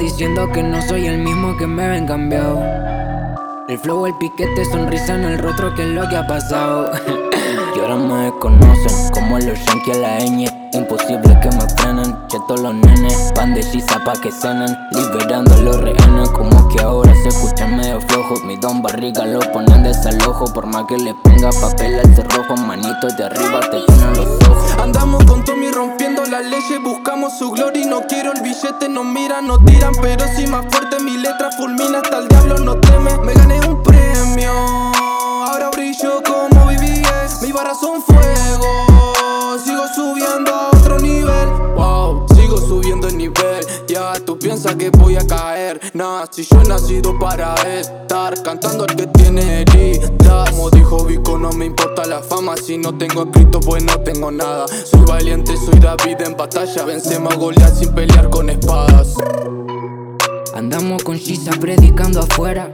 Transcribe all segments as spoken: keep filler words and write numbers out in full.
diciendo que no soy el mismo, que me ven cambiado. El flow, el piquete, sonrisa en el rostro, que es lo que ha pasado. Y ahora me desconocen, como los yankees a la ñ. Imposible que me frenen, cheto los nenes, pan de chisa pa' que cenen, liberando a los rehenes. Como que ahora se escuchan medio flojos, mi don barriga lo ponen desalojo. Por más que le ponga papel al cerrojo, manitos de arriba te llenan los ojos. Andamos con Tommy rompiendo la ley, buscamos su gloria y no quiero el billete. Nos miran, nos tiran, pero si más fuerte mi letra fulmina, hasta el diablo no teme. Me gané un premio, ahora brillo como B B S. Mis barras son fuego, sigo subiendo a otro nivel. Wow, sigo subiendo el nivel. Ya tú piensas que voy a caer. Nah, si yo he nacido para estar cantando al que tiene heridas. Como dijo Vico, no me importa la fama. Si no tengo escrito, pues no tengo nada. Soy valiente, soy David en batalla. Vencemos a Goliat sin pelear con espadas. Andamos con Shiza predicando afuera.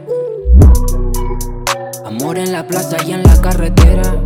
Amor en la plaza y en la carretera.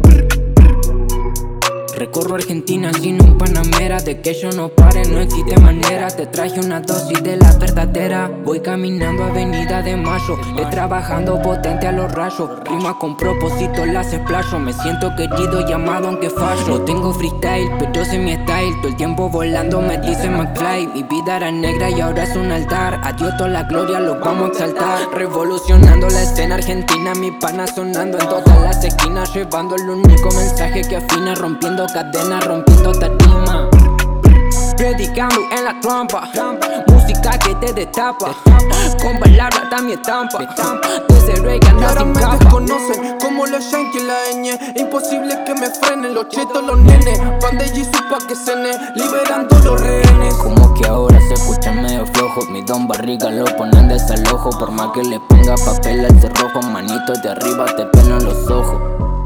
Recorro Argentina sin un Panamera. De que yo no pare no existe manera. Te traje una dosis de la verdadera. Voy caminando avenida de Mayo, eh, trabajando potente a los rayos. Rima con propósito, las explayo. Me siento querido, llamado aunque fallo. No tengo freestyle, pero sé mi style. Todo el tiempo volando me dice McFly. Mi vida era negra y ahora es un altar. Adiós toda la gloria, los vamos a exaltar. Revolucionando la escena argentina, mi pana sonando en todas las esquinas. Llevando el único mensaje que afina, rompiendo cadena, rompiendo tarima. Predicando en la trampa, música que te destapa. Con palabras da mi estampa. Desde Reagan Y ahora sin me capa. desconocen, como los yankees la ñ. Imposible que me frenen, los chetos, los nenes. Pan de Jesus pa' que cene, liberando los rehenes. Como que ahora se escuchan medio flojos, mi don barriga lo ponen desalojo. Por más que le ponga papel al cerrojo, manitos de arriba te penan los ojos.